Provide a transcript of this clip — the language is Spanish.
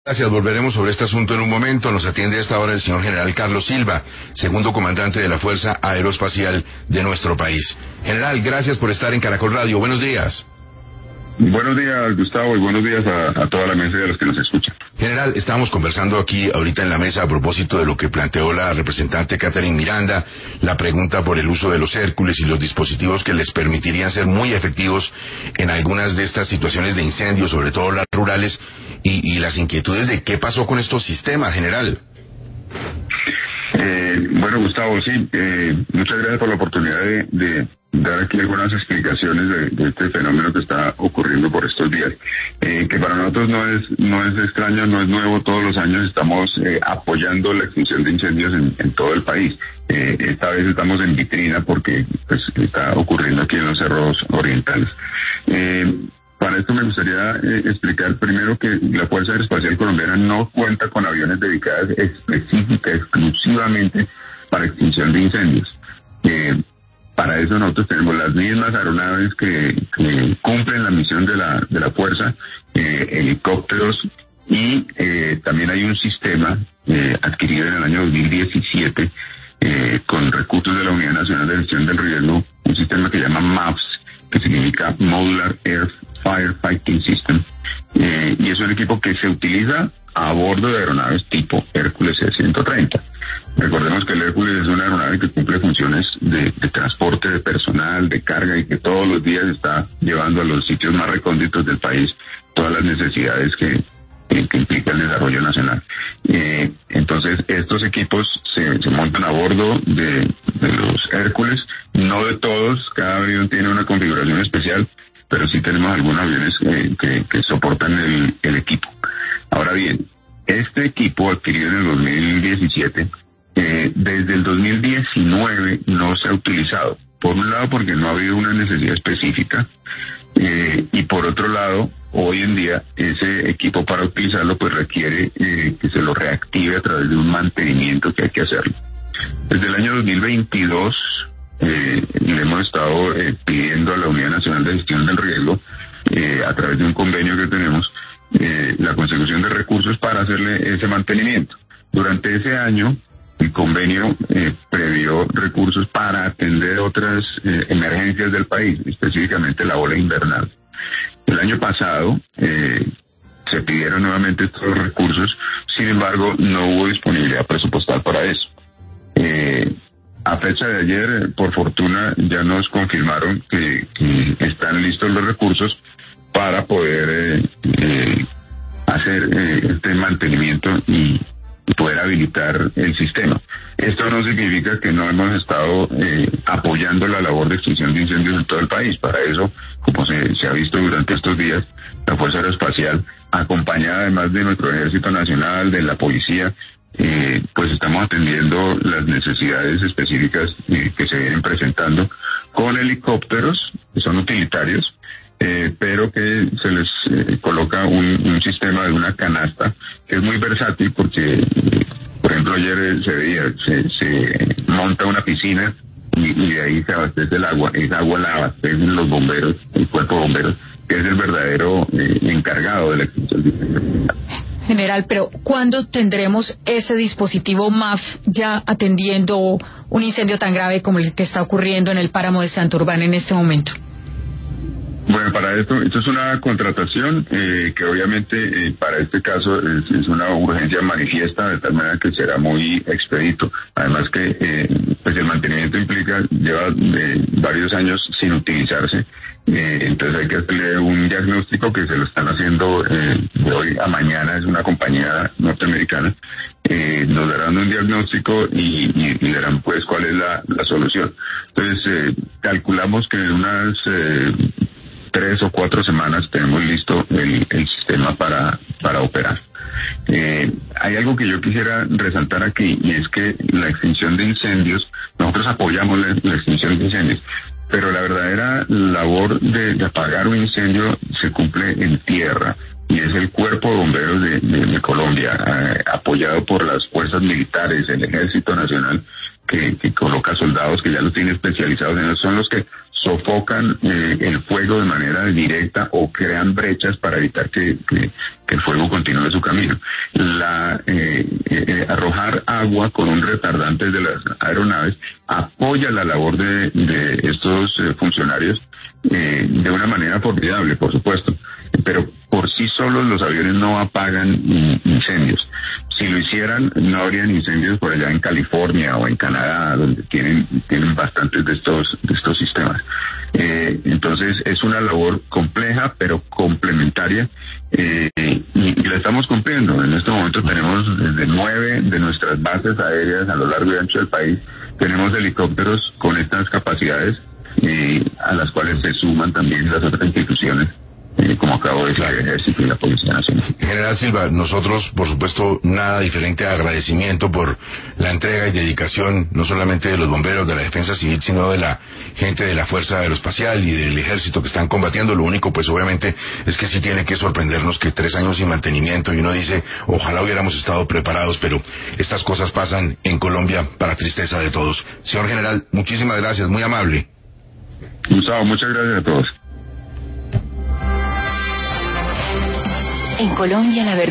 Gracias, volveremos sobre este asunto en un momento. Nos atiende a esta hora el señor general Carlos Silva, segundo comandante de la Fuerza Aeroespacial de nuestro país. General, gracias por estar en Caracol Radio. Buenos días. Buenos días, Gustavo, y buenos días a toda la mesa y a los que nos escuchan. General, estábamos conversando aquí ahorita en la mesa a propósito de lo que planteó la representante Catherine Miranda, la pregunta por el uso de los Hércules y los dispositivos que les permitirían ser muy efectivos en algunas de estas situaciones de incendio, sobre todo las rurales, y las inquietudes de qué pasó con estos sistemas, general. Bueno, Gustavo, sí, muchas gracias por la oportunidad de dar aquí algunas explicaciones de este fenómeno que está ocurriendo por estos días, que para nosotros no es extraño, no es nuevo. Todos los años estamos apoyando la extinción de incendios en todo el país. Esta vez estamos en vitrina porque pues está ocurriendo aquí en los cerros orientales. Para esto me gustaría explicar primero que la Fuerza Aeroespacial Colombiana no cuenta con aviones dedicados exclusivamente para extinción de incendios. Para eso nosotros tenemos las mismas aeronaves que cumplen la misión de la Fuerza, helicópteros, y también hay un sistema adquirido en el año 2017 con recursos de la Unidad Nacional de Gestión del Riesgo, un sistema que se llama MAFS, que significa Modular Air Firefighting System, y es un equipo que se utiliza a bordo de aeronaves tipo Hércules C-130. Recordemos que el Hércules es una aeronave que cumple funciones de transporte de personal, de carga, y que todos los días está llevando a los sitios más recónditos del país todas las necesidades que implica el desarrollo nacional. Entonces, estos equipos se montan a bordo de los Hércules, no de todos, cada avión tiene una configuración especial, pero sí tenemos algunos aviones que soportan el equipo. Ahora bien, este equipo adquirido en el 2017, desde el 2019 no se ha utilizado. Por un lado porque no ha habido una necesidad específica, y por otro lado, hoy en día ese equipo para utilizarlo pues requiere que se lo reactive a través de un mantenimiento que hay que hacerlo. Desde el año 2022 le hemos estado pidiendo a la Unidad Nacional de Gestión del Riesgo, a través de un convenio que tenemos, la consecución de recursos para hacerle ese mantenimiento. Durante ese año el convenio previó recursos para atender otras emergencias del país, específicamente la ola invernal. El año pasado se pidieron nuevamente estos recursos, sin embargo no hubo disponibilidad presupuestal para eso. A fecha de ayer, por fortuna, ya nos confirmaron que están listos los recursos para poder hacer este mantenimiento y poder habilitar el sistema. Esto no significa que no hemos estado apoyando la labor de extinción de incendios en todo el país. Para eso, como se ha visto durante estos días, la Fuerza Aeroespacial, acompañada además de nuestro Ejército Nacional, de la Policía, pues estamos atendiendo las necesidades específicas que se vienen presentando con helicópteros que son utilitarios, pero que se les coloca un sistema de una canasta que es muy versátil porque, por ejemplo, ayer se veía, se monta una piscina y de ahí se abastece el agua. Esa agua la abastecen los bomberos, el cuerpo de bomberos, que es el verdadero encargado de la extinción de incendios. General, pero ¿cuándo tendremos ese dispositivo MAF ya atendiendo un incendio tan grave como el que está ocurriendo en el páramo de Santurbán en este momento? Bueno, para esto es una contratación que obviamente para este caso es una urgencia manifiesta, de tal manera que será muy expedito. Además que pues el mantenimiento lleva varios años sin utilizarse. Entonces hay que hacerle un diagnóstico que se lo están haciendo de hoy a mañana. Es una compañía norteamericana. Nos darán un diagnóstico y verán pues cuál es la solución. Entonces calculamos que en unas 3 o 4 semanas tenemos listo el sistema para operar. Hay algo que yo quisiera resaltar aquí, y es que la extinción de incendios, nosotros apoyamos la extinción de incendios, pero la verdadera labor de apagar un incendio se cumple en tierra, y es el Cuerpo de Bomberos de Colombia, apoyado por las fuerzas militares, el Ejército Nacional, que coloca soldados que ya los tiene especializados en eso, son los que sofocan el fuego de manera directa o crean brechas para evitar que el fuego continúe su camino. Arrojar agua con un retardante de las aeronaves apoya la labor de estos funcionarios de una manera formidable, por supuesto, pero por sí solos los aviones no apagan incendios. Si lo hicieran, no habrían incendios por allá en California o en Canadá, donde tienen bastantes de estos sistemas. Entonces es una labor compleja pero complementaria, y la estamos cumpliendo. En este momento tenemos desde 9 de nuestras bases aéreas a lo largo y ancho del país, tenemos helicópteros con estas capacidades, a las cuales se suman también las otras instituciones, como acabo de decir, el Ejército y la Policía Nacional. General Silva, nosotros, por supuesto, nada diferente a agradecimiento por la entrega y dedicación, no solamente de los bomberos, de la Defensa Civil, sino de la gente de la Fuerza Aeroespacial y del Ejército que están combatiendo. Lo único, pues, obviamente, es que sí tiene que sorprendernos que 3 años sin mantenimiento, y uno dice, ojalá hubiéramos estado preparados, pero estas cosas pasan en Colombia para tristeza de todos. Señor General, muchísimas gracias, muy amable. Gustavo, muchas gracias a todos. En Colombia, la verdad